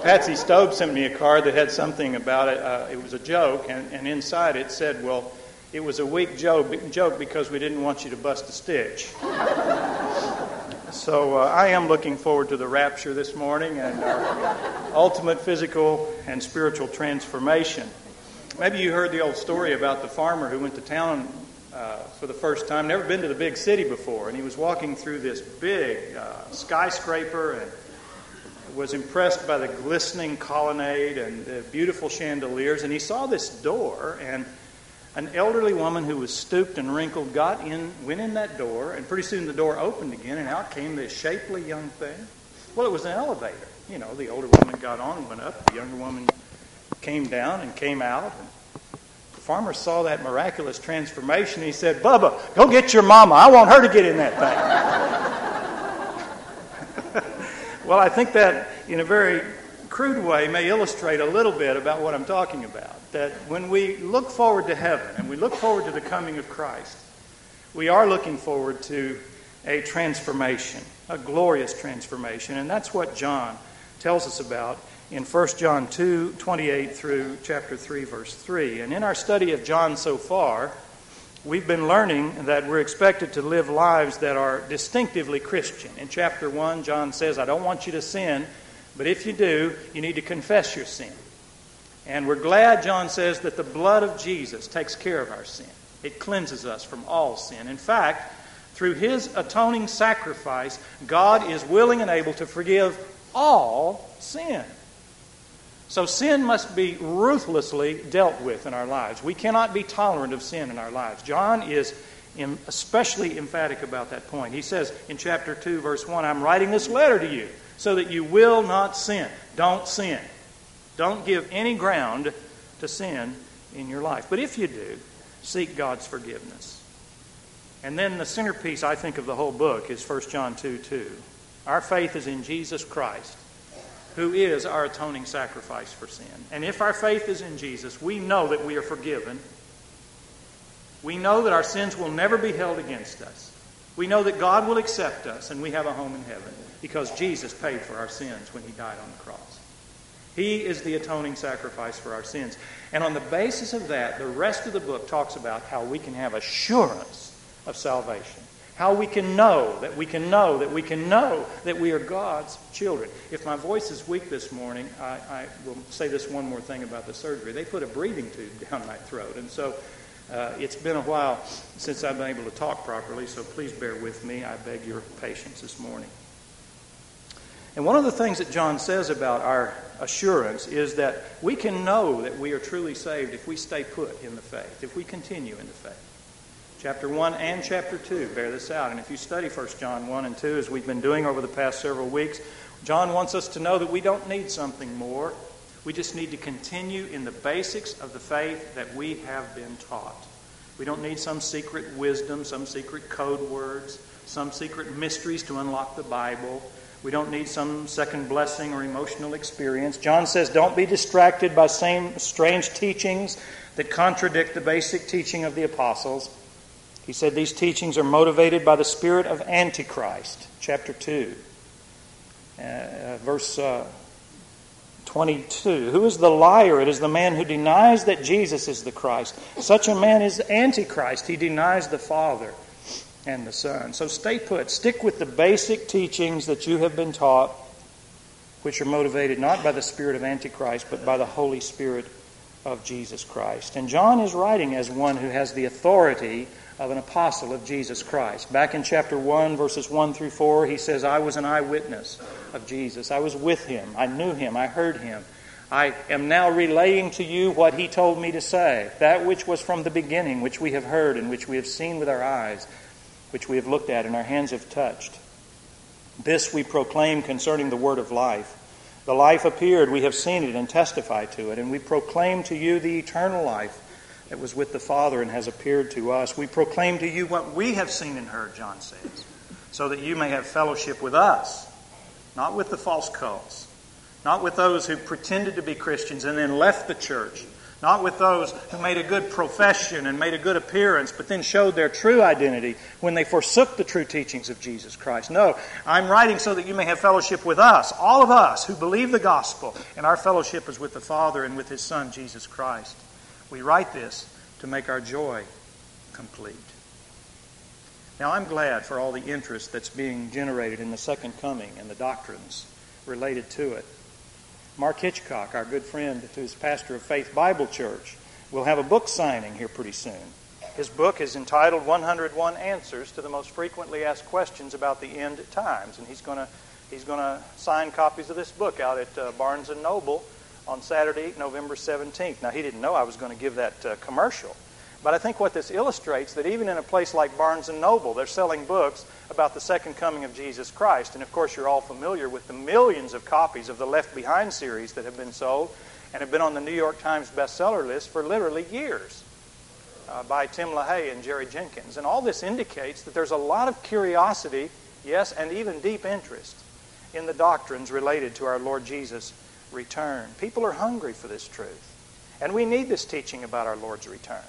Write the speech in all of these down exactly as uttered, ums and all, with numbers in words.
Patsy Stobe sent me a card that had something about it. Uh, it was a joke, and, and inside it said, well, it was a weak joke, joke because we didn't want you to bust a stitch. So uh, I am looking forward to the rapture this morning and our ultimate physical and spiritual transformation. Maybe you heard the old story about the farmer who went to town uh, for the first time, never been to the big city before, and he was walking through this big uh, skyscraper and was impressed by the glistening colonnade and the beautiful chandeliers, and he saw this door, and an elderly woman who was stooped and wrinkled got in, went in that door, and pretty soon the door opened again, and out came this shapely young thing. Well, it was an elevator. You know, the older woman got on and went up, the younger woman came down and came out, and the farmer saw that miraculous transformation, and he said, Bubba, go get your mama. I want her to get in that thing. Well, I think that in a very crude way may illustrate a little bit about what I'm talking about. That when we look forward to heaven and we look forward to the coming of Christ, we are looking forward to a transformation, a glorious transformation. And that's what John tells us about in First John two, twenty-eight through chapter three, verse three. And in our study of John so far, we've been learning that we're expected to live lives that are distinctively Christian. In chapter one, John says, I don't want you to sin, but if you do, you need to confess your sin. And we're glad, John says, that the blood of Jesus takes care of our sin. It cleanses us from all sin. In fact, through His atoning sacrifice, God is willing and able to forgive all sin. So sin must be ruthlessly dealt with in our lives. We cannot be tolerant of sin in our lives. John is especially emphatic about that point. He says in chapter two, verse one, I'm writing this letter to you so that you will not sin. Don't sin. Don't give any ground to sin in your life. But if you do, seek God's forgiveness. And then the centerpiece, I think, of the whole book is First John two two. Our faith is in Jesus Christ, who is our atoning sacrifice for sin. And if our faith is in Jesus, we know that we are forgiven. We know that our sins will never be held against us. We know that God will accept us and we have a home in heaven because Jesus paid for our sins when He died on the cross. He is the atoning sacrifice for our sins. And on the basis of that, the rest of the book talks about how we can have assurance of salvation. How we can know that we can know that we can know that we are God's children. If my voice is weak this morning, I, I will say this one more thing about the surgery. They put a breathing tube down my throat. And so uh, it's been a while since I've been able to talk properly, so please bear with me. I beg your patience this morning. And one of the things that John says about our assurance is that we can know that we are truly saved if we stay put in the faith, if we continue in the faith. Chapter one and chapter two bear this out. And if you study First John one and two, as we've been doing over the past several weeks, John wants us to know that we don't need something more. We just need to continue in the basics of the faith that we have been taught. We don't need some secret wisdom, some secret code words, some secret mysteries to unlock the Bible. We don't need some second blessing or emotional experience. John says, don't be distracted by same strange teachings that contradict the basic teaching of the apostles. He said these teachings are motivated by the spirit of Antichrist. Chapter two, uh, verse uh, twenty-two. Who is the liar? It is the man who denies that Jesus is the Christ. Such a man is Antichrist. He denies the Father and the Son. So stay put. Stick with the basic teachings that you have been taught, which are motivated not by the spirit of Antichrist, but by the Holy Spirit of Jesus Christ. And John is writing as one who has the authority of an apostle of Jesus Christ. Back in chapter one, verses one through four, he says, I was an eyewitness of Jesus. I was with Him. I knew Him. I heard Him. I am now relaying to you what He told me to say, that which was from the beginning, which we have heard and which we have seen with our eyes, which we have looked at and our hands have touched. This we proclaim concerning the word of life. The life appeared, we have seen it and testify to it, and we proclaim to you the eternal life that was with the Father and has appeared to us. We proclaim to you what we have seen and heard, John says, so that you may have fellowship with us, not with the false cults, not with those who pretended to be Christians and then left the church Not with those who made a good profession and made a good appearance, but then showed their true identity when they forsook the true teachings of Jesus Christ. No, I'm writing so that you may have fellowship with us, all of us who believe the gospel, and our fellowship is with the Father and with His Son, Jesus Christ. We write this to make our joy complete. Now, I'm glad for all the interest that's being generated in the second coming and the doctrines related to it. Mark Hitchcock, our good friend who's pastor of Faith Bible Church, will have a book signing here pretty soon. His book is entitled one hundred one Answers to the Most Frequently Asked Questions About the End Times. And he's going to he's going to sign copies of this book out at uh, Barnes and Noble on Saturday, November seventeenth. Now, he didn't know I was going to give that uh, commercial. But I think what this illustrates, that even in a place like Barnes and Noble, they're selling books about the second coming of Jesus Christ. And of course, you're all familiar with the millions of copies of the Left Behind series that have been sold and have been on the New York Times bestseller list for literally years uh, by Tim LaHaye and Jerry Jenkins. And all this indicates that there's a lot of curiosity, yes, and even deep interest in the doctrines related to our Lord Jesus' return. People are hungry for this truth. And we need this teaching about our Lord's return.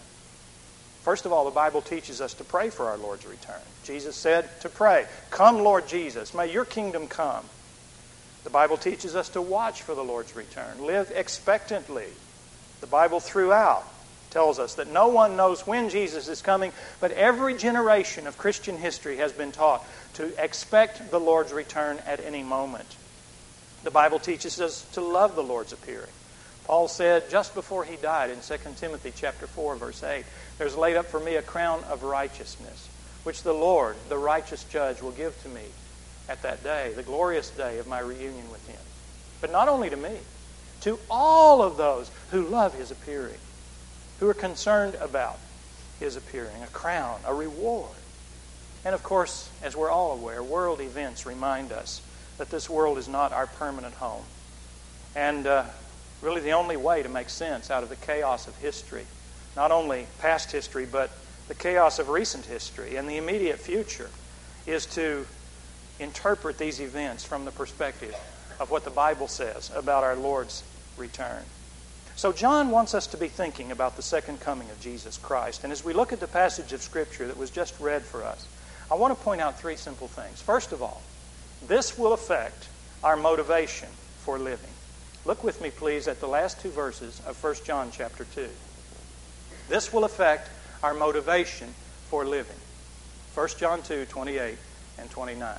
First of all, the Bible teaches us to pray for our Lord's return. Jesus said to pray, "Come, Lord Jesus, may your kingdom come." The Bible teaches us to watch for the Lord's return. Live expectantly. The Bible throughout tells us that no one knows when Jesus is coming, but every generation of Christian history has been taught to expect the Lord's return at any moment. The Bible teaches us to love the Lord's appearing. Paul said just before he died in Second Timothy chapter four, verse eight, "There's laid up for me a crown of righteousness, which the Lord, the righteous judge, will give to me at that day, the glorious day of my reunion with Him." But not only to me, to all of those who love His appearing, who are concerned about His appearing, a crown, a reward. And of course, as we're all aware, world events remind us that this world is not our permanent home. And uh, really the only way to make sense out of the chaos of history, not only past history, but the chaos of recent history and the immediate future, is to interpret these events from the perspective of what the Bible says about our Lord's return. So John wants us to be thinking about the second coming of Jesus Christ. And as we look at the passage of Scripture that was just read for us, I want to point out three simple things. First of all, this will affect our motivation for living. Look with me, please, at the last two verses of First John chapter two. This will affect our motivation for living. First John two, twenty-eight and twenty-nine.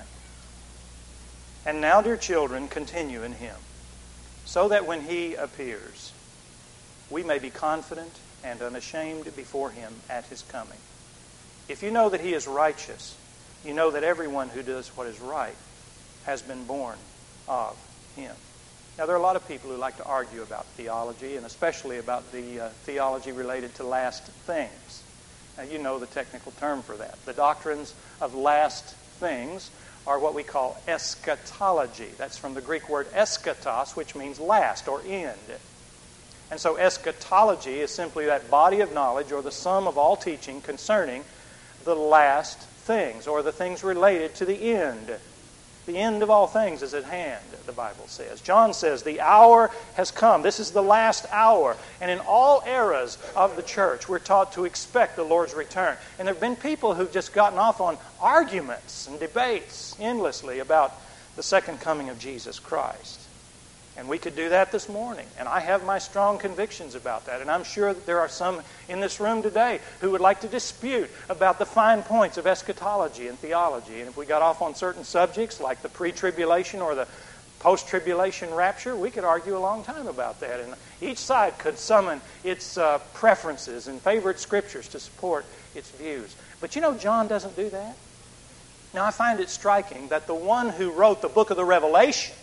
"And now, dear children, continue in Him, so that when He appears, we may be confident and unashamed before Him at His coming. If you know that He is righteous, you know that everyone who does what is right has been born of Him." Now, there are a lot of people who like to argue about theology, and especially about the uh, theology related to last things. Now, you know the technical term for that. The doctrines of last things are what we call eschatology. That's from the Greek word eschatos, which means last or end. And so eschatology is simply that body of knowledge or the sum of all teaching concerning the last things, or the things related to the end. The end of all things is at hand, the Bible says. John says the hour has come. This is the last hour. And in all eras of the church, we're taught to expect the Lord's return. And there have been people who've just gotten off on arguments and debates endlessly about the second coming of Jesus Christ. And we could do that this morning. And I have my strong convictions about that. And I'm sure that there are some in this room today who would like to dispute about the fine points of eschatology and theology. And if we got off on certain subjects like the pre-tribulation or the post-tribulation rapture, we could argue a long time about that. And each side could summon its uh, preferences and favorite scriptures to support its views. But you know, John doesn't do that. Now, I find it striking that the one who wrote the book of the Revelation,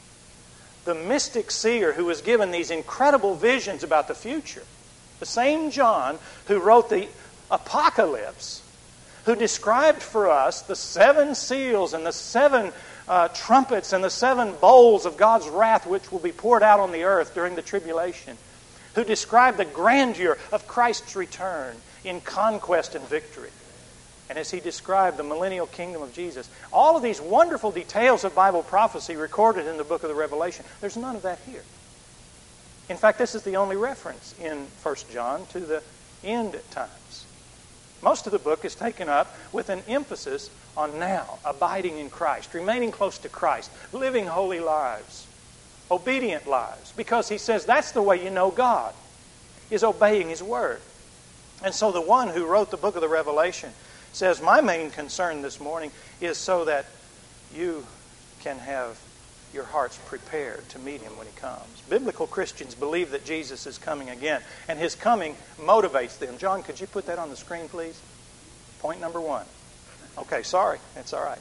the mystic seer who was given these incredible visions about the future, the same John who wrote the Apocalypse, who described for us the seven seals and the seven uh, trumpets and the seven bowls of God's wrath which will be poured out on the earth during the tribulation, who described the grandeur of Christ's return in conquest and victory. And as he described the millennial kingdom of Jesus, all of these wonderful details of Bible prophecy recorded in the book of the Revelation, there's none of that here. In fact, this is the only reference in First John to the end times. Most of the book is taken up with an emphasis on now, abiding in Christ, remaining close to Christ, living holy lives, obedient lives, because he says that's the way you know God, is obeying His Word. And so the one who wrote the book of the Revelation says, my main concern this morning is so that you can have your hearts prepared to meet Him when He comes. Biblical Christians believe that Jesus is coming again, and His coming motivates them. John, could you put that on the screen, please? Point number one. Okay, sorry. It's all right.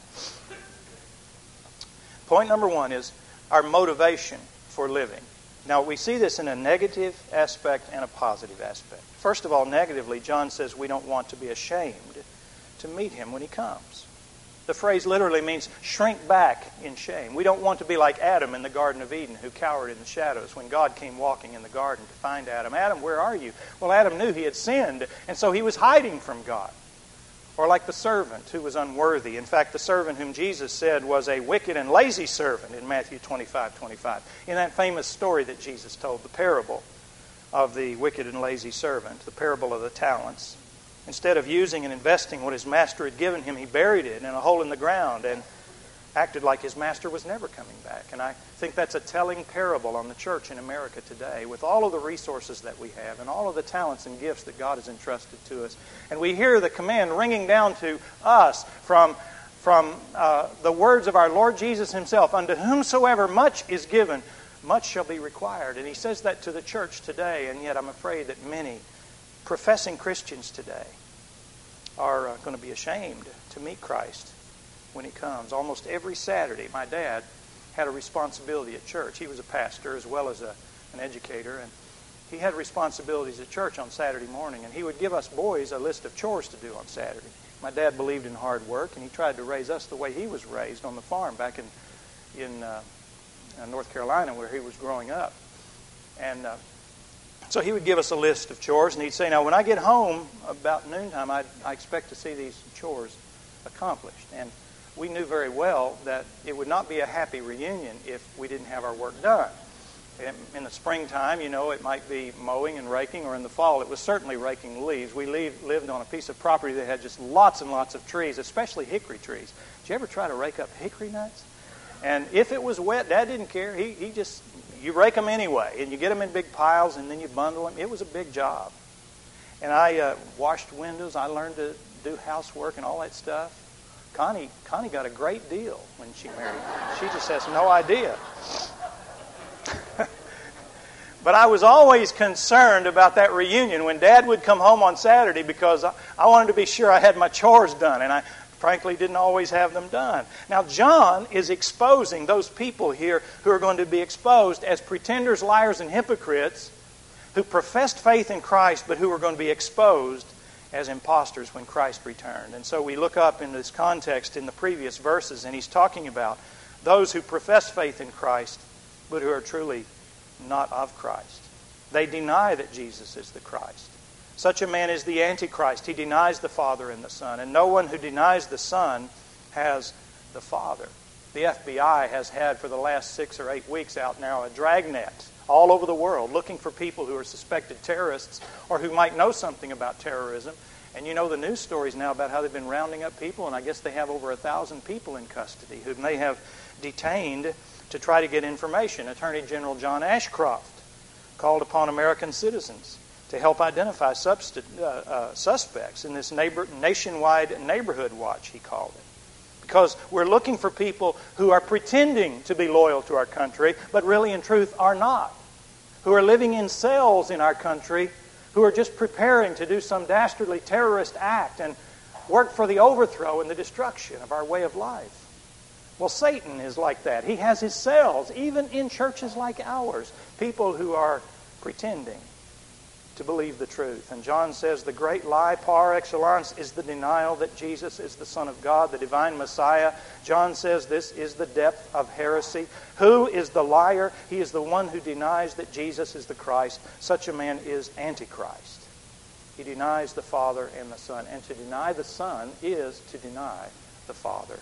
Point number one is our motivation for living. Now, we see this in a negative aspect and a positive aspect. First of all, negatively, John says we don't want to be ashamed to meet Him when He comes. The phrase literally means shrink back in shame. We don't want to be like Adam in the Garden of Eden, who cowered in the shadows when God came walking in the garden to find Adam. Adam, where are you? Well, Adam knew he had sinned, and so he was hiding from God. Or like the servant who was unworthy. In fact, the servant whom Jesus said was a wicked and lazy servant in Matthew twenty-five twenty-five. In that famous story that Jesus told, the parable of the wicked and lazy servant, the parable of the talents. Instead of using and investing what his master had given him, he buried it in a hole in the ground and acted like his master was never coming back. And I think that's a telling parable on the church in America today, with all of the resources that we have and all of the talents and gifts that God has entrusted to us. And we hear the command ringing down to us from, from uh, the words of our Lord Jesus Himself, unto whomsoever much is given, much shall be required. And He says that to the church today, and yet I'm afraid that many professing Christians today are uh, going to be ashamed to meet Christ when He comes. Almost every Saturday, my dad had a responsibility at church. He was a pastor as well as a, an educator, and he had responsibilities at church on Saturday morning, and he would give us boys a list of chores to do on Saturday. My dad believed in hard work, and he tried to raise us the way he was raised on the farm back in, in uh, North Carolina where he was growing up. And uh, so he would give us a list of chores, and he'd say, now when I get home about noontime, I, I expect to see these chores accomplished. And we knew very well that it would not be a happy reunion if we didn't have our work done. In the springtime, you know, it might be mowing and raking, or in the fall, it was certainly raking leaves. We lived on a piece of property that had just lots and lots of trees, especially hickory trees. Did you ever try to rake up hickory nuts? And if it was wet, Dad didn't care. He, he just, you rake them anyway, and you get them in big piles, and then you bundle them. It was a big job. And I uh, washed windows. I learned to do housework and all that stuff. Connie, Connie got a great deal when she married me. She just has no idea. But I was always concerned about that reunion when Dad would come home on Saturday, because I, I wanted to be sure I had my chores done, and I frankly didn't always have them done. Now, John is exposing those people here who are going to be exposed as pretenders, liars, and hypocrites who professed faith in Christ but who are going to be exposed as imposters when Christ returned. And so we look up in this context in the previous verses, and he's talking about those who profess faith in Christ but who are truly not of Christ. They deny that Jesus is the Christ. Such a man is the Antichrist. He denies the Father and the Son. And no one who denies the Son has the Father. The F B I has had for the last six or eight weeks out now a dragnet all over the world looking for people who are suspected terrorists or who might know something about terrorism. And you know the news stories now about how they've been rounding up people, and I guess they have over a thousand people in custody whom they have detained to try to get information. Attorney General John Ashcroft called upon American citizens to help identify subst- uh, uh, suspects in this neighbor- nationwide neighborhood watch, he called it. Because we're looking for people who are pretending to be loyal to our country, but really in truth are not. Who are living in cells in our country, who are just preparing to do some dastardly terrorist act and work for the overthrow and the destruction of our way of life. Well, Satan is like that. He has his cells, even in churches like ours, people who are pretending to believe the truth. And John says the great lie par excellence is the denial that Jesus is the Son of God, the divine Messiah. John says this is the depth of heresy. Who is the liar? He is the one who denies that Jesus is the Christ. Such a man is Antichrist. He denies the Father and the Son. And to deny the Son is to deny the Father.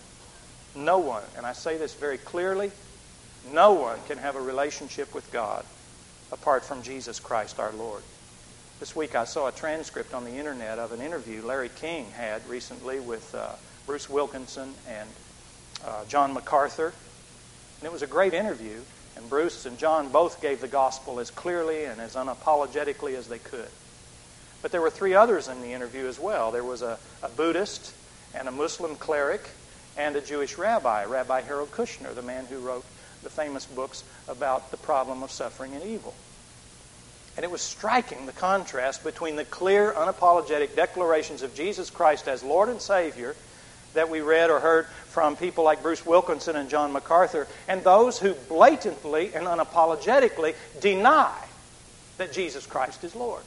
No one, and I say this very clearly, no one can have a relationship with God apart from Jesus Christ our Lord. This week I saw a transcript on the internet of an interview Larry King had recently with uh, Bruce Wilkinson and uh, John MacArthur. And it was a great interview, and Bruce and John both gave the gospel as clearly and as unapologetically as they could. But there were three others in the interview as well. There was a, a Buddhist and a Muslim cleric and a Jewish rabbi, Rabbi Harold Kushner, the man who wrote the famous books about the problem of suffering and evil. And it was striking, the contrast between the clear, unapologetic declarations of Jesus Christ as Lord and Savior that we read or heard from people like Bruce Wilkinson and John MacArthur, and those who blatantly and unapologetically deny that Jesus Christ is Lord.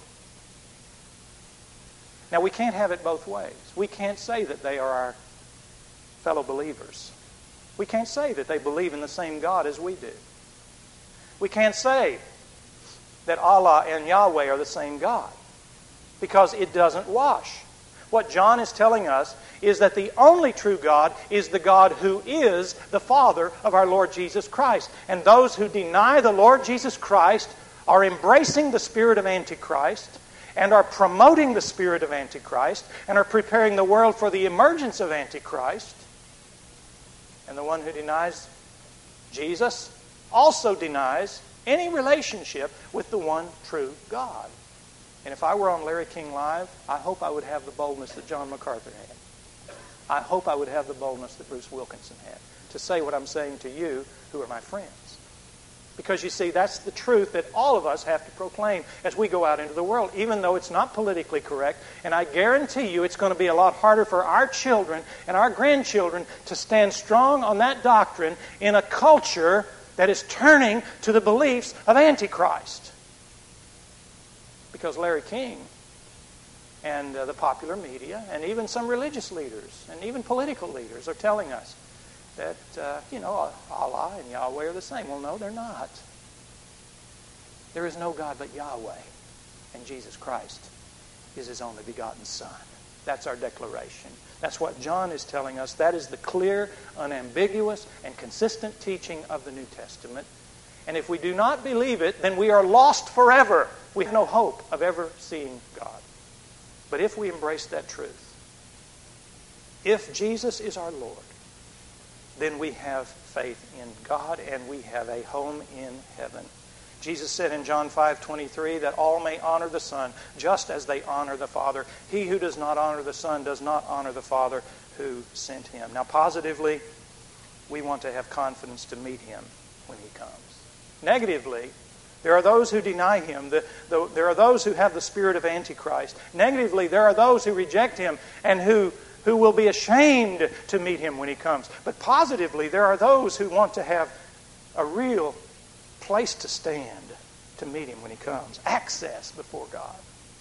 Now, we can't have it both ways. We can't say that they are our fellow believers. We can't say that they believe in the same God as we do. We can't say that Allah and Yahweh are the same God, because it doesn't wash. What John is telling us is that the only true God is the God who is the Father of our Lord Jesus Christ. And those who deny the Lord Jesus Christ are embracing the spirit of Antichrist and are promoting the spirit of Antichrist and are preparing the world for the emergence of Antichrist. And the one who denies Jesus also denies any relationship with the one true God. And if I were on Larry King Live, I hope I would have the boldness that John MacArthur had. I hope I would have the boldness that Bruce Wilkinson had to say what I'm saying to you who are my friends. Because you see, that's the truth that all of us have to proclaim as we go out into the world, even though it's not politically correct. And I guarantee you it's going to be a lot harder for our children and our grandchildren to stand strong on that doctrine in a culture that is turning to the beliefs of Antichrist. Because Larry King and uh, the popular media and even some religious leaders and even political leaders are telling us that, uh, you know, Allah and Yahweh are the same. Well, no, they're not. There is no God but Yahweh, and Jesus Christ is His only begotten Son. That's our declaration. That's what John is telling us. That is the clear, unambiguous, and consistent teaching of the New Testament. And if we do not believe it, then we are lost forever. We have no hope of ever seeing God. But if we embrace that truth, if Jesus is our Lord, then we have faith in God and we have a home in heaven. Jesus said in John five twenty-three that all may honor the Son just as they honor the Father. He who does not honor the Son does not honor the Father who sent Him. Now, positively, we want to have confidence to meet Him when He comes. Negatively, there are those who deny Him. The, the, there are those who have the spirit of Antichrist. Negatively, there are those who reject Him and who, who will be ashamed to meet Him when He comes. But positively, there are those who want to have a real place to stand to meet Him when He comes. Access before God.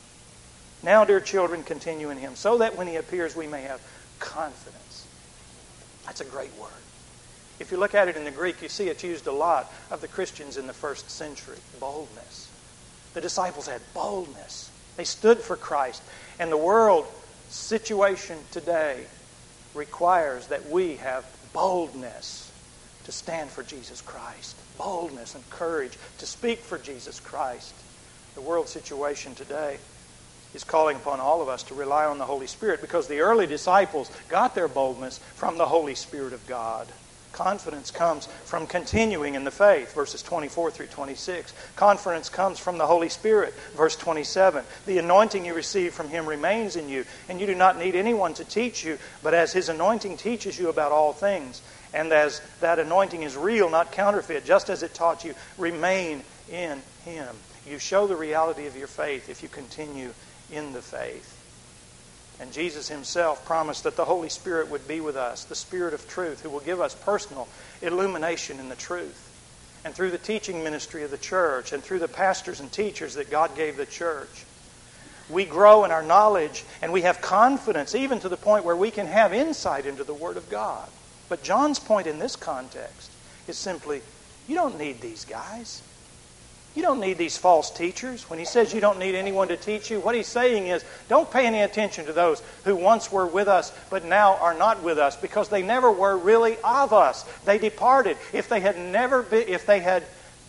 Now, dear children, continue in Him, so that when He appears we may have confidence. That's a great word. If you look at it in the Greek, you see it's used a lot of the Christians in the first century. Boldness. The disciples had boldness. They stood for Christ. And the world situation today requires that we have boldness to stand for Jesus Christ. Boldness and courage to speak for Jesus Christ. The world situation today is calling upon all of us to rely on the Holy Spirit, because the early disciples got their boldness from the Holy Spirit of God. Confidence comes from continuing in the faith, verses twenty-four through twenty-six. Confidence comes from the Holy Spirit, verse twenty-seven. The anointing you receive from Him remains in you, and you do not need anyone to teach you, but as His anointing teaches you about all things, and as that anointing is real, not counterfeit, just as it taught you, remain in Him. You show the reality of your faith if you continue in the faith. And Jesus Himself promised that the Holy Spirit would be with us, the Spirit of truth, who will give us personal illumination in the truth. And through the teaching ministry of the church and through the pastors and teachers that God gave the church, we grow in our knowledge and we have confidence, even to the point where we can have insight into the Word of God. But John's point in this context is simply, you don't need these guys. You don't need these false teachers. When he says you don't need anyone to teach you, what he's saying is, don't pay any attention to those who once were with us but now are not with us, because they never were really of us. They departed. If they had never been, if they had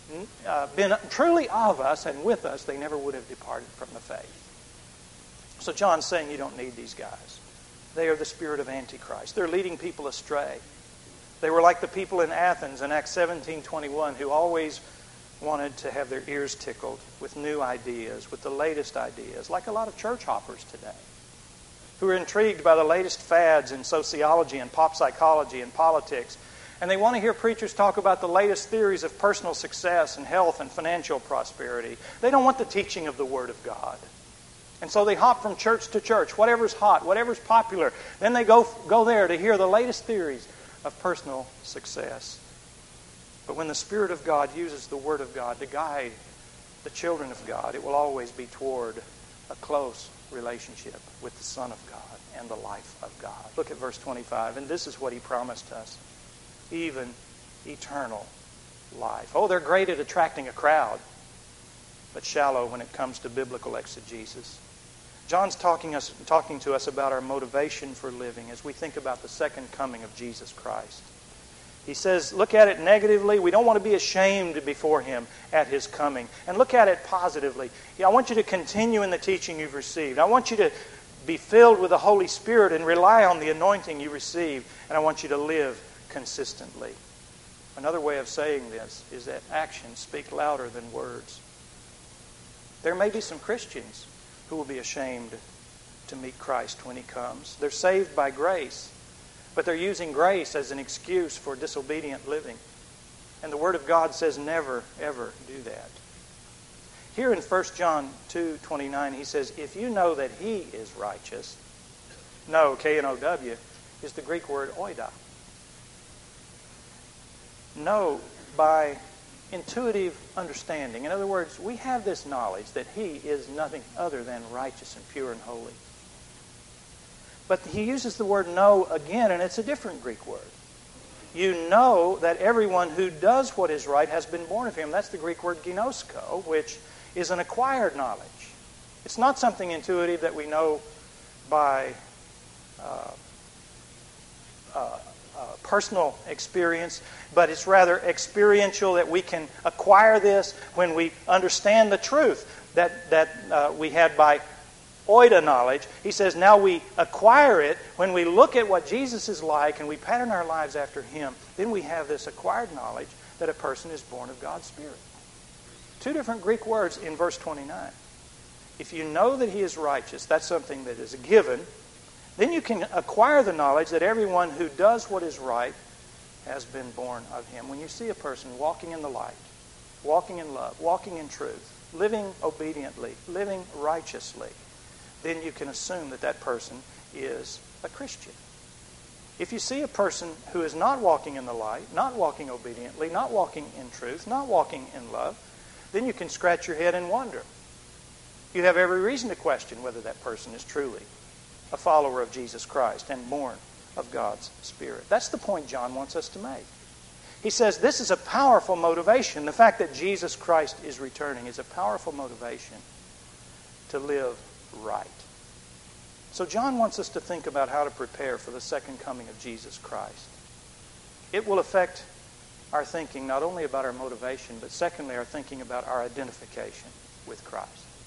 uh, been truly of us and with us, they never would have departed from the faith. So John's saying you don't need these guys. They are the spirit of Antichrist. They're leading people astray. They were like the people in Athens in Acts seventeen twenty-one who always wanted to have their ears tickled with new ideas, with the latest ideas, like a lot of church hoppers today, who are intrigued by the latest fads in sociology and pop psychology and politics. And they want to hear preachers talk about the latest theories of personal success and health and financial prosperity. They don't want the teaching of the Word of God. And so they hop from church to church, whatever's hot, whatever's popular. Then they go, go there to hear the latest theories of personal success. But when the Spirit of God uses the Word of God to guide the children of God, it will always be toward a close relationship with the Son of God and the life of God. Look at verse twenty-five, and this is what He promised us. Even eternal life. Oh, they're great at attracting a crowd, but shallow when it comes to biblical exegesis. John's talking, us, talking to us about our motivation for living as we think about the second coming of Jesus Christ. He says, look at it negatively. We don't want to be ashamed before Him at His coming. And look at it positively. I want you to continue in the teaching you've received. I want you to be filled with the Holy Spirit and rely on the anointing you receive. And I want you to live consistently. Another way of saying this is that actions speak louder than words. There may be some Christians who will be ashamed to meet Christ when He comes. They're saved by grace, but they're using grace as an excuse for disobedient living. And the Word of God says never, ever do that. Here in First John two twenty-nine, he says, if you know that He is righteous, know, K N O W, is the Greek word oida. Know by intuitive understanding. In other words, we have this knowledge that He is nothing other than righteous and pure and holy. But he uses the word know again, and it's a different Greek word. You know that everyone who does what is right has been born of Him. That's the Greek word ginosko, which is an acquired knowledge. It's not something intuitive that we know by uh, uh, uh, personal experience, but it's rather experiential, that we can acquire this when we understand the truth that, that uh, we had by oida knowledge. He says now we acquire it when we look at what Jesus is like and we pattern our lives after Him. Then we have this acquired knowledge that a person is born of God's Spirit. Two different Greek words in verse twenty-nine. If you know that He is righteous, that's something that is a given. Then you can acquire the knowledge that everyone who does what is right has been born of Him. When you see a person walking in the light, walking in love, walking in truth, living obediently, living righteously, then you can assume that that person is a Christian. If you see a person who is not walking in the light, not walking obediently, not walking in truth, not walking in love, then you can scratch your head and wonder. You have every reason to question whether that person is truly a follower of Jesus Christ and born of God's Spirit. That's the point John wants us to make. He says this is a powerful motivation. The fact that Jesus Christ is returning is a powerful motivation to live right. So John wants us to think about how to prepare for the second coming of Jesus Christ. It will affect our thinking not only about our motivation, but secondly, our thinking about our identification with Christ.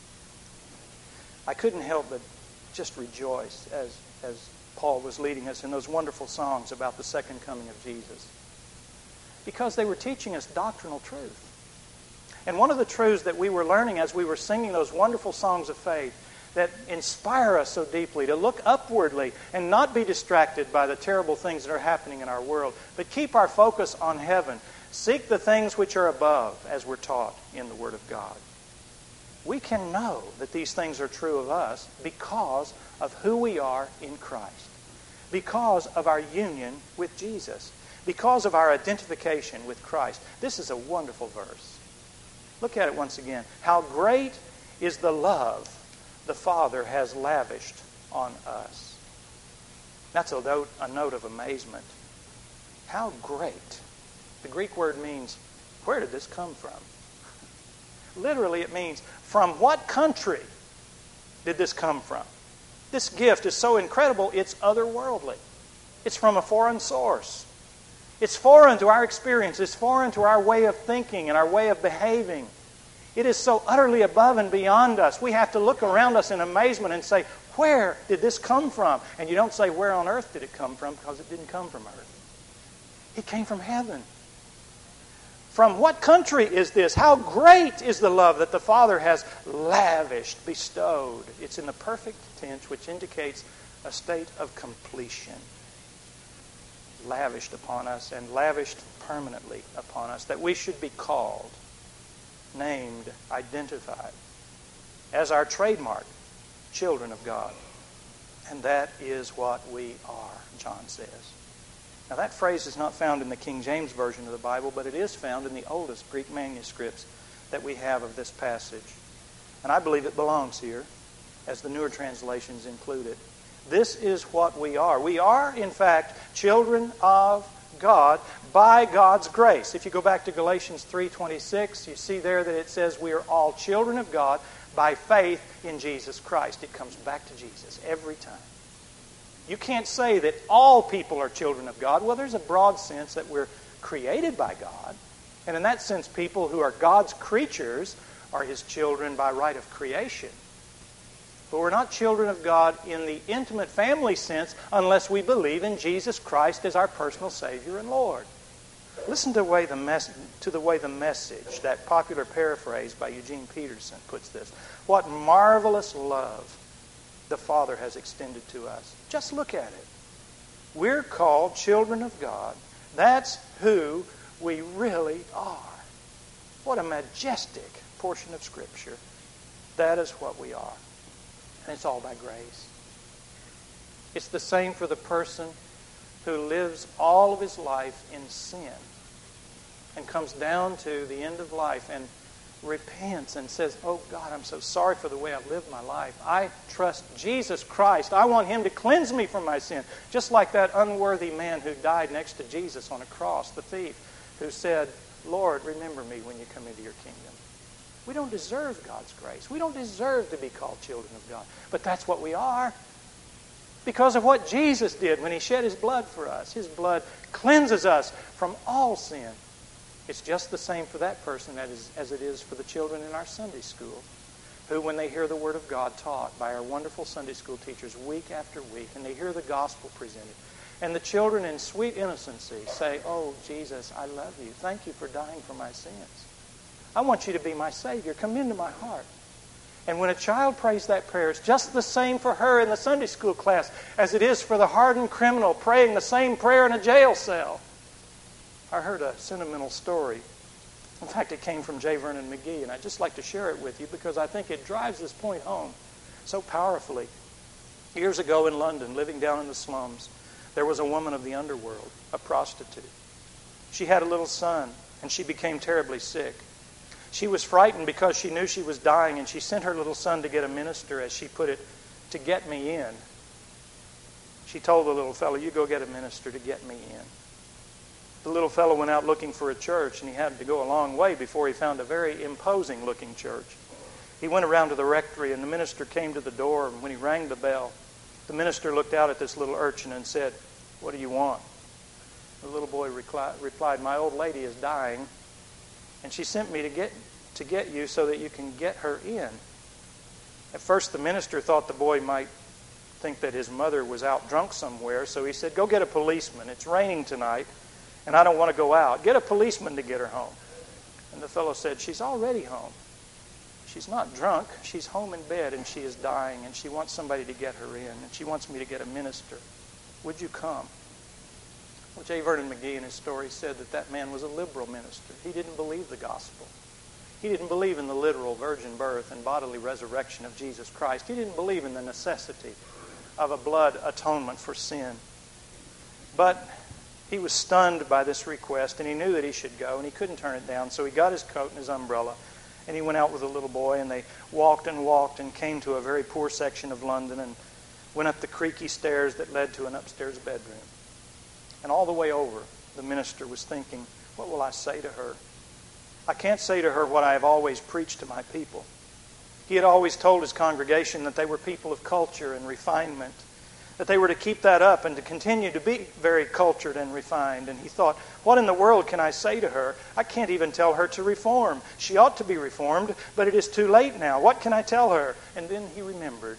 I couldn't help but just rejoice as, as Paul was leading us in those wonderful songs about the second coming of Jesus, because they were teaching us doctrinal truth. And one of the truths that we were learning as we were singing those wonderful songs of faith that inspire us so deeply to look upwardly and not be distracted by the terrible things that are happening in our world, but keep our focus on heaven. Seek the things which are above, as we're taught in the Word of God. We can know that these things are true of us because of who we are in Christ, because of our union with Jesus, because of our identification with Christ. This is a wonderful verse. Look at it once again. How great is the love the Father has lavished on us. That's a note, a note of amazement. How great. The Greek word means, where did this come from? Literally it means, from what country did this come from? This gift is so incredible, it's otherworldly. It's from a foreign source. It's foreign to our experience. It's foreign to our way of thinking and our way of behaving. It is so utterly above and beyond us. We have to look around us in amazement and say, where did this come from? And you don't say, where on earth did it come from? Because it didn't come from earth. It came from heaven. From what country is this? How great is the love that the Father has lavished, bestowed? It's in the perfect tense, which indicates a state of completion. Lavished upon us and lavished permanently upon us, that we should be called, named, identified as our trademark, children of God. And that is what we are, John says. Now that phrase is not found in the King James Version of the Bible, but it is found in the oldest Greek manuscripts that we have of this passage. And I believe it belongs here, as the newer translations include it. This is what we are. We are, in fact, children of God by God's grace. If you go back to Galatians three twenty-six, you see there that it says we are all children of God by faith in Jesus Christ. It comes back to Jesus every time. You can't say that all people are children of God. Well, there's a broad sense that we're created by God. And in that sense, people who are God's creatures are His children by right of creation. But we're not children of God in the intimate family sense unless we believe in Jesus Christ as our personal Savior and Lord. Listen to the way the, mes- to the way the Message, that popular paraphrase by Eugene Peterson, puts this. What marvelous love the Father has extended to us. Just look at it. We're called children of God. That's who we really are. What a majestic portion of Scripture. That is what we are. And it's all by grace. It's the same for the person who lives all of his life in sin and comes down to the end of life and repents and says, oh God, I'm so sorry for the way I've lived my life. I trust Jesus Christ. I want Him to cleanse me from my sin. Just like that unworthy man who died next to Jesus on a cross, the thief, who said, Lord, remember me when you come into your kingdom. We don't deserve God's grace. We don't deserve to be called children of God. But that's what we are. Because of what Jesus did when He shed His blood for us. His blood cleanses us from all sin. It's just the same for that person as, as it is for the children in our Sunday school, who when they hear the Word of God taught by our wonderful Sunday school teachers week after week, and they hear the gospel presented, and the children in sweet innocency say, oh, Jesus, I love you. Thank you for dying for my sins. I want you to be my Savior. Come into my heart. And when a child prays that prayer, it's just the same for her in the Sunday school class as it is for the hardened criminal praying the same prayer in a jail cell. I heard a sentimental story. In fact, it came from J. Vernon McGee, and I'd just like to share it with you because I think it drives this point home so powerfully. Years ago in London, living down in the slums, there was a woman of the underworld, a prostitute. She had a little son, and she became terribly sick. She was frightened because she knew she was dying, and she sent her little son to get a minister, as she put it, to get me in. She told the little fellow, you go get a minister to get me in. The little fellow went out looking for a church, and he had to go a long way before he found a very imposing-looking church. He went around to the rectory, and the minister came to the door, and when he rang the bell, the minister looked out at this little urchin and said, what do you want? The little boy replied, my old lady is dying, and she sent me to get to get you so that you can get her in. At first, the minister thought the boy might think that his mother was out drunk somewhere, so he said, go get a policeman. It's raining tonight, and I don't want to go out. Get a policeman to get her home. And the fellow said, she's already home. She's not drunk. She's home in bed, and she is dying, and she wants somebody to get her in, and she wants me to get a minister. Would you come? Well, J. Vernon McGee in his story said that that man was a liberal minister. He didn't believe the gospel. He didn't believe in the literal virgin birth and bodily resurrection of Jesus Christ. He didn't believe in the necessity of a blood atonement for sin. But he was stunned by this request, and he knew that he should go, and he couldn't turn it down. So he got his coat and his umbrella, and he went out with a little boy, and they walked and walked and came to a very poor section of London and went up the creaky stairs that led to an upstairs bedroom. And all the way over, the minister was thinking, what will I say to her? I can't say to her what I have always preached to my people. He had always told his congregation that they were people of culture and refinement, that they were to keep that up and to continue to be very cultured and refined. And he thought, what in the world can I say to her? I can't even tell her to reform. She ought to be reformed, but it is too late now. What can I tell her? And then he remembered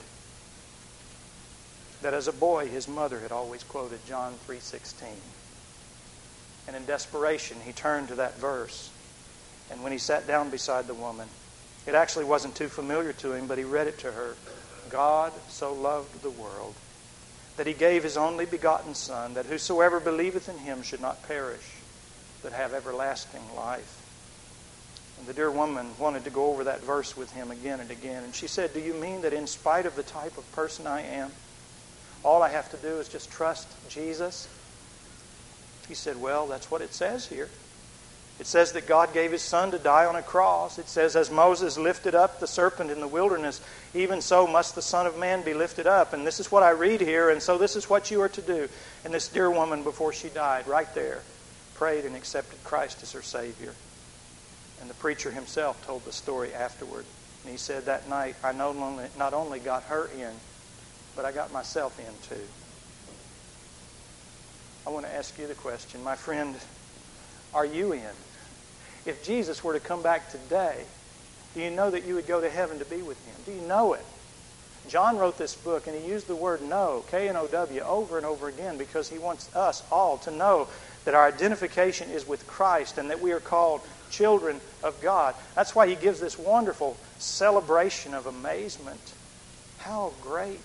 that as a boy, his mother had always quoted John three sixteen. And in desperation, he turned to that verse. And when he sat down beside the woman, it actually wasn't too familiar to him, but he read it to her. God so loved the world that he gave his only begotten Son, that whosoever believeth in him should not perish, but have everlasting life. And the dear woman wanted to go over that verse with him again and again. And she said, do you mean that in spite of the type of person I am, all I have to do is just trust Jesus? He said, well, that's what it says here. It says that God gave his Son to die on a cross. It says, as Moses lifted up the serpent in the wilderness, even so must the Son of Man be lifted up. And this is what I read here, and so this is what you are to do. And this dear woman, before she died, right there, prayed and accepted Christ as her Savior. And the preacher himself told the story afterward. And he said, that night, I not only, not only got her in, but I got myself in too. I want to ask you the question, my friend, are you in? If Jesus were to come back today, do you know that you would go to heaven to be with him? Do you know it? John wrote this book and he used the word know, K N O W, over and over again because he wants us all to know that our identification is with Christ and that we are called children of God. That's why he gives this wonderful celebration of amazement. How great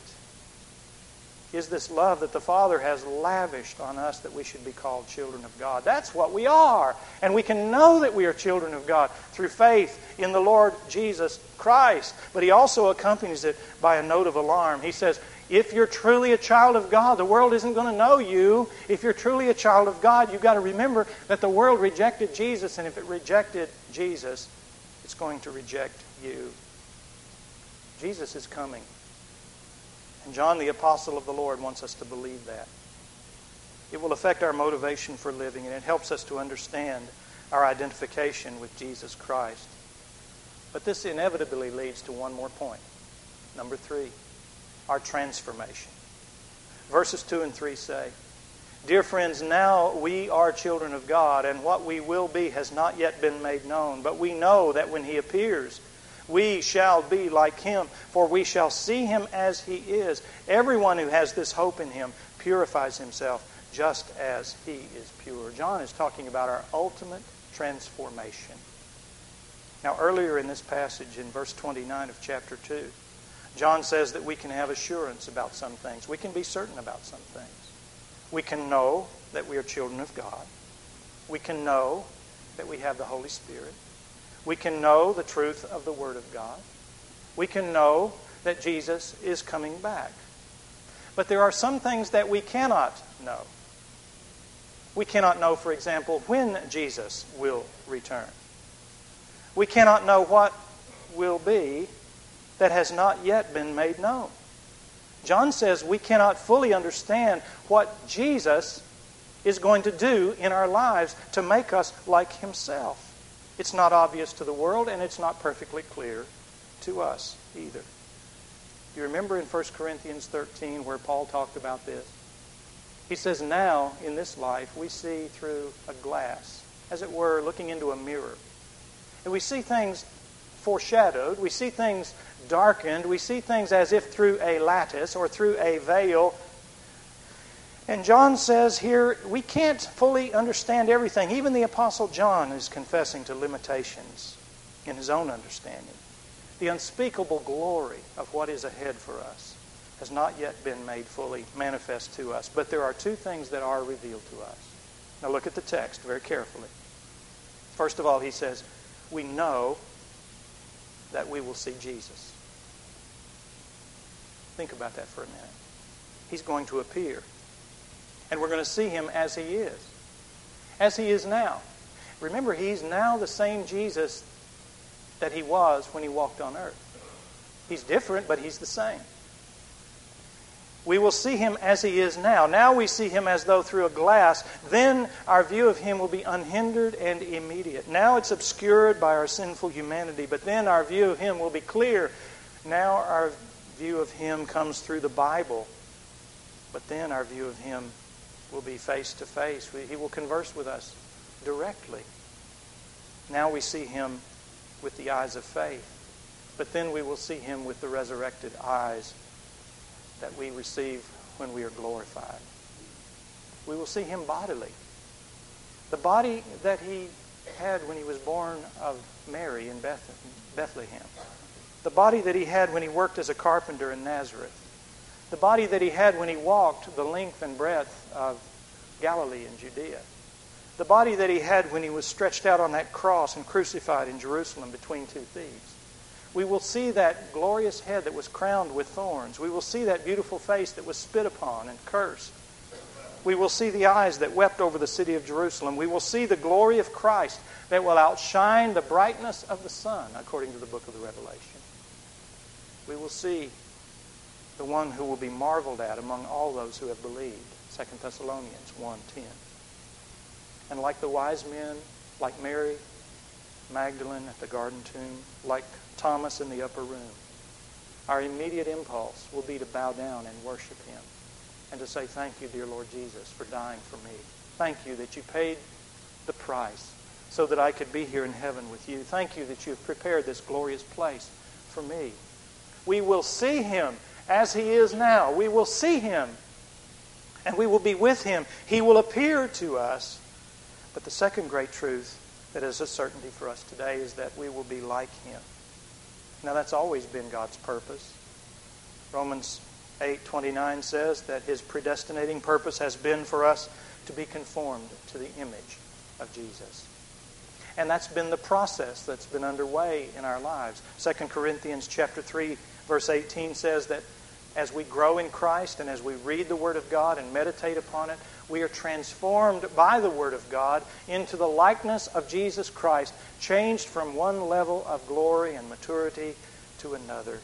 is this love that the Father has lavished on us that we should be called children of God. That's what we are. And we can know that we are children of God through faith in the Lord Jesus Christ. But he also accompanies it by a note of alarm. He says, if you're truly a child of God, the world isn't going to know you. If you're truly a child of God, you've got to remember that the world rejected Jesus. And if it rejected Jesus, it's going to reject you. Jesus is coming. And John, the apostle of the Lord, wants us to believe that. It will affect our motivation for living, and it helps us to understand our identification with Jesus Christ. But this inevitably leads to one more point. Number three, our transformation. Verses two and three say, dear friends, now we are children of God, and what we will be has not yet been made known. But we know that when he appears, we shall be like him, for we shall see him as he is. Everyone who has this hope in him purifies himself just as he is pure. John is talking about our ultimate transformation. Now, earlier in this passage, in verse twenty-nine of chapter two, John says that we can have assurance about some things. We can be certain about some things. We can know that we are children of God. We can know that we have the Holy Spirit. We can know the truth of the Word of God. We can know that Jesus is coming back. But there are some things that we cannot know. We cannot know, for example, when Jesus will return. We cannot know what will be that has not yet been made known. John says we cannot fully understand what Jesus is going to do in our lives to make us like himself. It's not obvious to the world, and it's not perfectly clear to us either. You remember in First Corinthians thirteen where Paul talked about this? He says, now, in this life, we see through a glass, as it were, looking into a mirror. And we see things foreshadowed. We see things darkened. We see things as if through a lattice or through a veil. And John says here, we can't fully understand everything. Even the Apostle John is confessing to limitations in his own understanding. The unspeakable glory of what is ahead for us has not yet been made fully manifest to us. But there are two things that are revealed to us. Now look at the text very carefully. First of all, he says, we know that we will see Jesus. Think about that for a minute. He's going to appear. And we're going to see him as he is. As he is now. Remember, he's now the same Jesus that he was when he walked on earth. He's different, but he's the same. We will see him as he is now. Now we see him as though through a glass. Then our view of him will be unhindered and immediate. Now it's obscured by our sinful humanity, but then our view of him will be clear. Now our view of him comes through the Bible. But then our view of Him will be face to face. He will converse with us directly. Now we see Him with the eyes of faith. But then we will see Him with the resurrected eyes that we receive when we are glorified. We will see Him bodily. The body that He had when He was born of Mary in Beth- Bethlehem. The body that He had when He worked as a carpenter in Nazareth. The body that He had when He walked the length and breadth of Galilee and Judea. The body that He had when He was stretched out on that cross and crucified in Jerusalem between two thieves. We will see that glorious head that was crowned with thorns. We will see that beautiful face that was spit upon and cursed. We will see the eyes that wept over the city of Jerusalem. We will see the glory of Christ that will outshine the brightness of the sun, according to the book of the Revelation. We will see the one who will be marveled at among all those who have believed, Second Thessalonians one ten. And like the wise men, like Mary Magdalene at the garden tomb, like Thomas in the upper room, our immediate impulse will be to bow down and worship Him and to say, thank you, dear Lord Jesus, for dying for me. Thank you that you paid the price so that I could be here in heaven with you. Thank you that you have prepared this glorious place for me. We will see Him as He is now. We will see Him and we will be with Him. He will appear to us. But the second great truth that is a certainty for us today is that we will be like Him. Now that's always been God's purpose. Romans eight twenty-nine says that His predestinating purpose has been for us to be conformed to the image of Jesus. And that's been the process that's been underway in our lives. Second Corinthians chapter three, verse eighteen says that as we grow in Christ and as we read the Word of God and meditate upon it, we are transformed by the Word of God into the likeness of Jesus Christ, changed from one level of glory and maturity to another.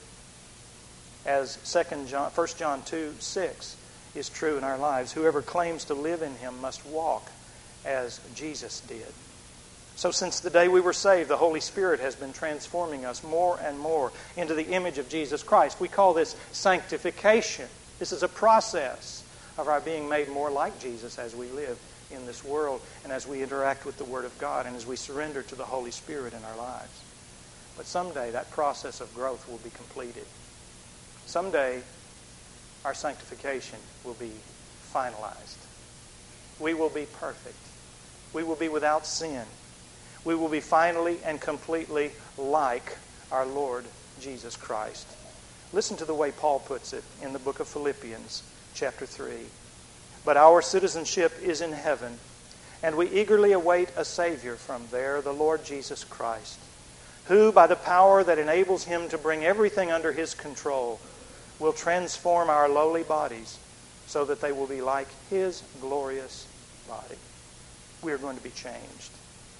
As Second John, First John two six is true in our lives, whoever claims to live in Him must walk as Jesus did. So since the day we were saved, the Holy Spirit has been transforming us more and more into the image of Jesus Christ. We call this sanctification. This is a process of our being made more like Jesus as we live in this world and as we interact with the Word of God and as we surrender to the Holy Spirit in our lives. But someday that process of growth will be completed. Someday our sanctification will be finalized. We will be perfect. We will be without sin. We will be finally and completely like our Lord Jesus Christ. Listen to the way Paul puts it in the book of Philippians, chapter three. But our citizenship is in heaven, and we eagerly await a Savior from there, the Lord Jesus Christ, who, by the power that enables Him to bring everything under His control, will transform our lowly bodies so that they will be like His glorious body. We are going to be changed.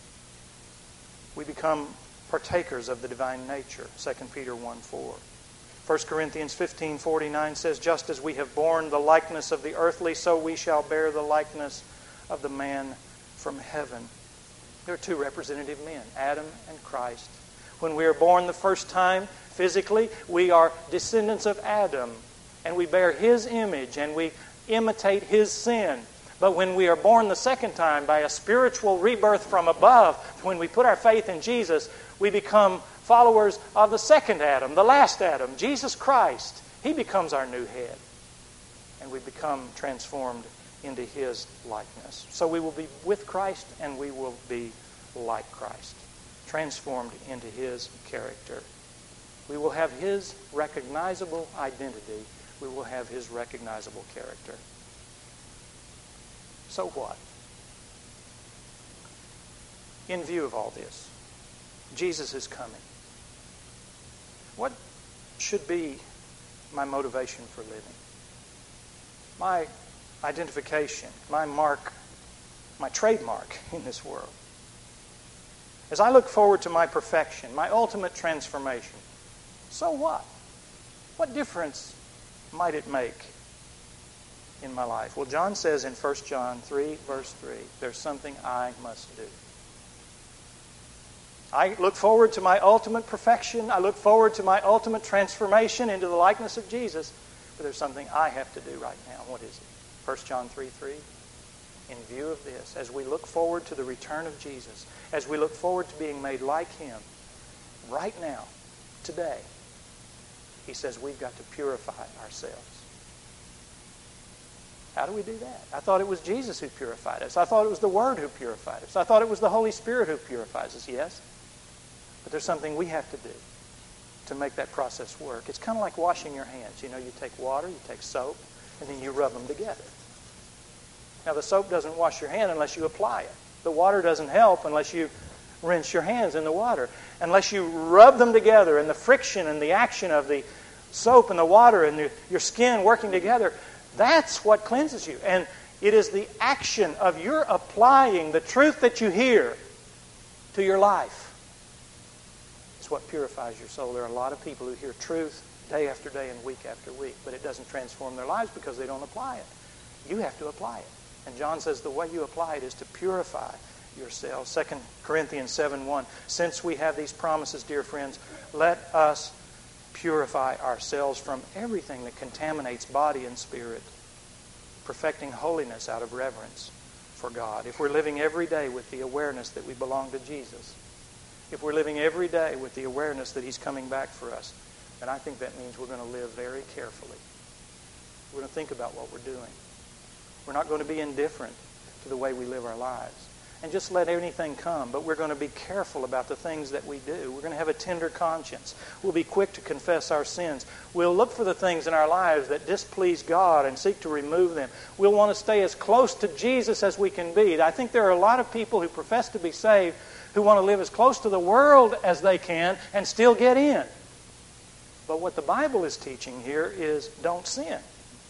We become partakers of the divine nature, Second Peter one four. First Corinthians fifteen forty-nine says, just as we have borne the likeness of the earthly, so we shall bear the likeness of the man from heaven. There are two representative men, Adam and Christ. When we are born the first time, physically, we are descendants of Adam, and we bear his image, and we imitate his sin. But when we are born the second time by a spiritual rebirth from above, when we put our faith in Jesus, we become followers of the second Adam, the last Adam, Jesus Christ. He becomes our new head. And we become transformed into His likeness. So we will be with Christ and we will be like Christ, transformed into His character. We will have His recognizable identity. We will have His recognizable character. So what? In view of all this, Jesus is coming. What should be my motivation for living? My identification, my mark, my trademark in this world. As I look forward to my perfection, my ultimate transformation, so what? What difference might it make in my life? Well, John says in First John three, verse three, there's something I must do. I look forward to my ultimate perfection. I look forward to my ultimate transformation into the likeness of Jesus. But there's something I have to do right now. What is it? First John three three. In view of this, as we look forward to the return of Jesus, as we look forward to being made like Him, right now, today, he says we've got to purify ourselves. How do we do that? I thought it was Jesus who purified us. I thought it was the Word who purified us. I thought it was the Holy Spirit who purifies us, yes. But there's something we have to do to make that process work. It's kind of like washing your hands. You know, you take water, you take soap, and then you rub them together. Now, the soap doesn't wash your hand unless you apply it. The water doesn't help unless you rinse your hands in the water. Unless you rub them together, and the friction and the action of the soap and the water and the, your skin working together, that's what cleanses you. And it is the action of your applying the truth that you hear to your life. It's what purifies your soul. There are a lot of people who hear truth day after day and week after week, but it doesn't transform their lives because they don't apply it. You have to apply it. And John says the way you apply it is to purify yourselves. Second Corinthians seven one. Since we have these promises, dear friends, let us purify ourselves from everything that contaminates body and spirit, perfecting holiness out of reverence for God. If we're living every day with the awareness that we belong to Jesus, if we're living every day with the awareness that He's coming back for us, then I think that means we're going to live very carefully. We're going to think about what we're doing. We're not going to be indifferent to the way we live our lives and just let anything come, but we're going to be careful about the things that we do. We're going to have a tender conscience. We'll be quick to confess our sins. We'll look for the things in our lives that displease God and seek to remove them. We'll want to stay as close to Jesus as we can be. I think there are a lot of people who profess to be saved who want to live as close to the world as they can and still get in. But what the Bible is teaching here is don't sin.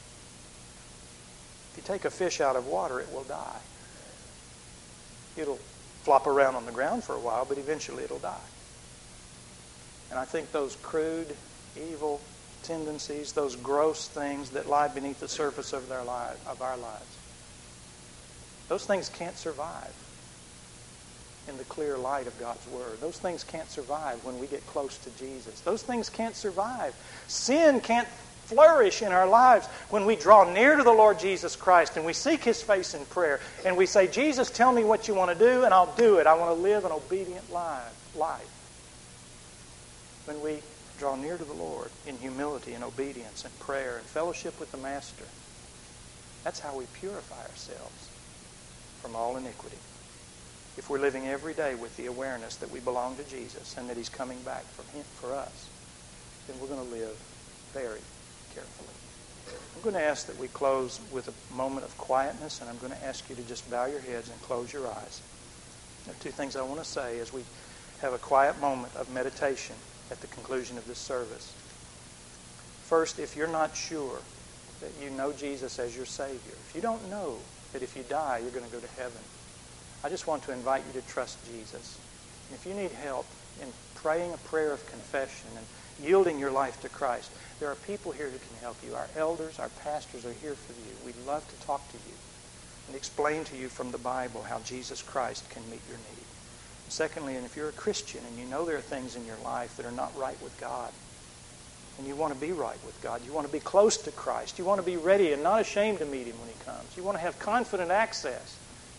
If you take a fish out of water, it will die. It'll flop around on the ground for a while, but eventually it'll die. And I think those crude, evil tendencies, those gross things that lie beneath the surface of their lives, of our lives, those things can't survive in the clear light of God's Word. Those things can't survive when we get close to Jesus. Those things can't survive. Sin can't flourish in our lives when we draw near to the Lord Jesus Christ and we seek His face in prayer and we say, Jesus, tell me what you want to do and I'll do it. I want to live an obedient life. When we draw near to the Lord in humility and obedience and prayer and fellowship with the Master, that's how we purify ourselves from all iniquity. If we're living every day with the awareness that we belong to Jesus and that He's coming back for him, for us, then we're going to live very carefully. I'm going to ask that we close with a moment of quietness, and I'm going to ask you to just bow your heads and close your eyes. There are two things I want to say as we have a quiet moment of meditation at the conclusion of this service. First, if you're not sure that you know Jesus as your Savior, if you don't know that if you die you're going to go to heaven, I just want to invite you to trust Jesus. And if you need help in praying a prayer of confession and yielding your life to Christ, there are people here who can help you. Our elders, our pastors are here for you. We'd love to talk to you and explain to you from the Bible how Jesus Christ can meet your need. And secondly, and if you're a Christian and you know there are things in your life that are not right with God, and you want to be right with God, you want to be close to Christ, you want to be ready and not ashamed to meet Him when He comes, you want to have confident access